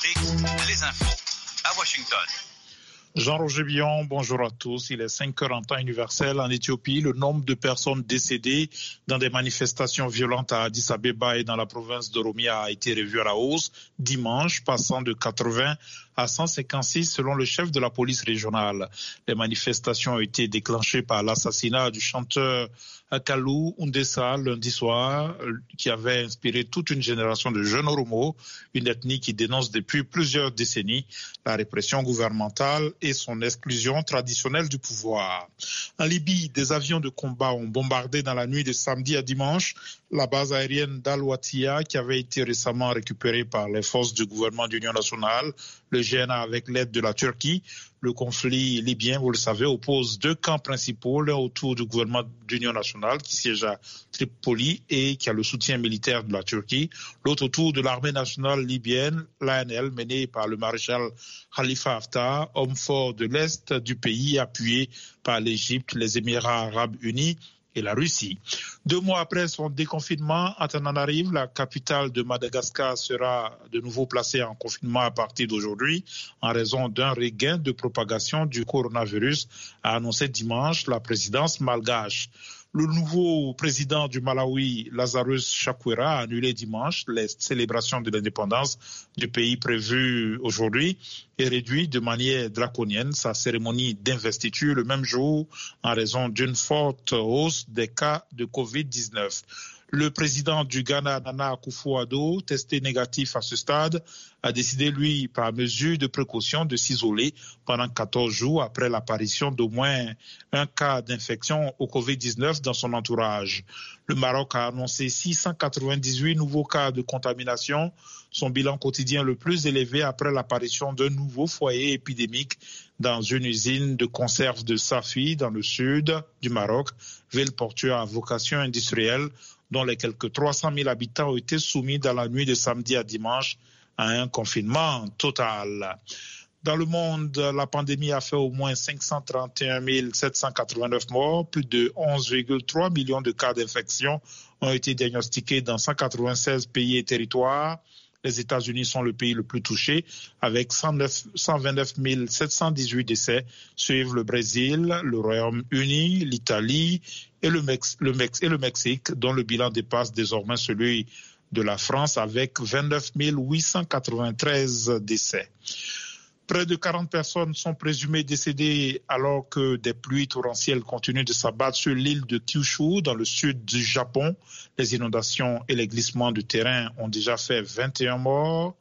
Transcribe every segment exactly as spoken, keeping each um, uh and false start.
Afrique, les infos à Washington. Jean-Roger Billon, bonjour à tous. Il est cinq heures en temps universel. En Éthiopie, le nombre de personnes décédées dans des manifestations violentes à Addis Abeba et dans la province d'Oromia a été revu à la hausse dimanche, passant de quatre-vingts à cent cinquante-six selon le chef de la police régionale. Les manifestations ont été déclenchées par l'assassinat du chanteur Akalu Undesa lundi soir, qui avait inspiré toute une génération de jeunes Oromo, une ethnie qui dénonce depuis plusieurs décennies la répression gouvernementale et son exclusion traditionnelle du pouvoir. En Libye, des avions de combat ont bombardé dans la nuit de samedi à dimanche la base aérienne d'Al-Watiya qui avait été récemment récupérée par les forces du gouvernement d'union nationale, le G N A avec l'aide de la Turquie. Le conflit libyen, vous le savez, oppose deux camps principaux, l'un autour du gouvernement d'union nationale qui siège à Tripoli et qui a le soutien militaire de la Turquie, l'autre autour de l'armée nationale libyenne, l'A N L, menée par le maréchal Khalifa Haftar, homme fort de l'Est du pays, appuyé par l'Égypte, les Émirats arabes unis et la Russie. Deux mois après son déconfinement, Antananarive, la capitale de Madagascar, sera de nouveau placée en confinement à partir d'aujourd'hui en raison d'un regain de propagation du coronavirus, a annoncé dimanche la présidence malgache. Le nouveau président du Malawi, Lazarus Chakwera, a annulé dimanche les célébrations de l'indépendance du pays prévues aujourd'hui et réduit de manière draconienne sa cérémonie d'investiture le même jour en raison d'une forte hausse des cas de covid dix-neuf. Le président du Ghana, Nana Akufo-Addo, testé négatif à ce stade, a décidé, lui, par mesure de précaution, de s'isoler pendant quatorze jours après l'apparition d'au moins un cas d'infection au covid dix-neuf dans son entourage. Le Maroc a annoncé six cent quatre-vingt-dix-huit nouveaux cas de contamination, son bilan quotidien le plus élevé après l'apparition d'un nouveau foyer épidémique dans une usine de conserve de Safi dans le sud du Maroc, ville portuaire à vocation industrielle, dont les quelques trois cent mille habitants ont été soumis dans la nuit de samedi à dimanche à un confinement total. Dans le monde, la pandémie a fait au moins cinq cent trente et un mille sept cent quatre-vingt-neuf morts, plus de onze virgule trois millions de cas d'infection ont été diagnostiqués dans cent quatre-vingt-seize pays et territoires. Les États-Unis sont le pays le plus touché avec cent vingt-neuf mille sept cent dix-huit décès. Suivent le Brésil, le Royaume-Uni, l'Italie et le, Mex- le Mex- et le Mexique, dont le bilan dépasse désormais celui de la France avec vingt-neuf mille huit cent quatre-vingt-treize décès. Près de quarante personnes sont présumées décédées alors que des pluies torrentielles continuent de s'abattre sur l'île de Kyushu, dans le sud du Japon. Les inondations et les glissements de terrain ont déjà fait vingt et un morts.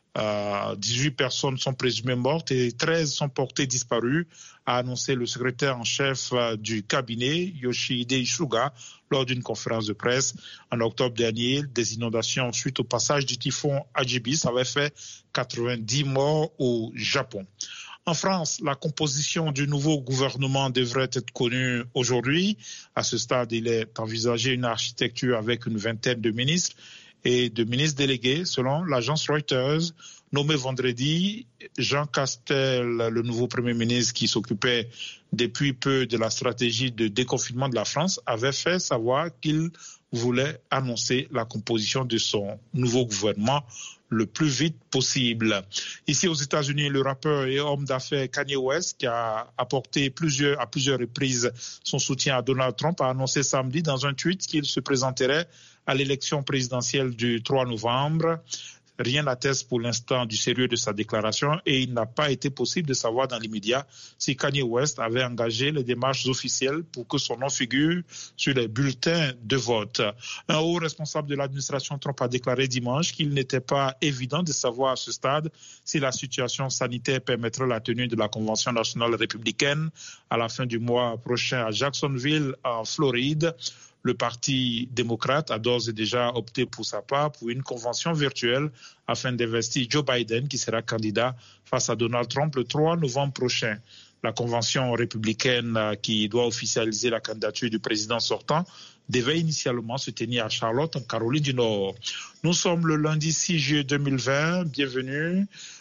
Euh, dix-huit personnes sont présumées mortes et treize sont portées disparues, a annoncé le secrétaire en chef du cabinet, Yoshihide Isuga, lors d'une conférence de presse. En octobre dernier, des inondations suite au passage du typhon Hagibis avaient fait quatre-vingt-dix morts au Japon. En France, la composition du nouveau gouvernement devrait être connue aujourd'hui. À ce stade, il est envisagé une architecture avec une vingtaine de ministres et de ministres délégués, selon l'agence Reuters. Nommé vendredi, Jean Castel, le nouveau Premier ministre qui s'occupait depuis peu de la stratégie de déconfinement de la France, avait fait savoir qu'il voulait annoncer la composition de son nouveau gouvernement le plus vite possible. Ici aux États-Unis, le rappeur et homme d'affaires Kanye West, qui a apporté plusieurs, à plusieurs reprises son soutien à Donald Trump, a annoncé samedi dans un tweet qu'il se présenterait à l'élection présidentielle du trois novembre. Rien n'atteste pour l'instant du sérieux de sa déclaration et il n'a pas été possible de savoir dans l'immédiat si Kanye West avait engagé les démarches officielles pour que son nom figure sur les bulletins de vote. Un haut responsable de l'administration Trump a déclaré dimanche qu'il n'était pas évident de savoir à ce stade si la situation sanitaire permettrait la tenue de la Convention nationale républicaine à la fin du mois prochain à Jacksonville, en Floride. Le Parti démocrate a d'ores et déjà opté pour sa part pour une convention virtuelle afin d'investir Joe Biden, qui sera candidat face à Donald Trump le trois novembre prochain. La convention républicaine qui doit officialiser la candidature du président sortant devait initialement se tenir à Charlotte, en Caroline du Nord. Nous sommes le lundi six juillet deux mille vingt. Bienvenue.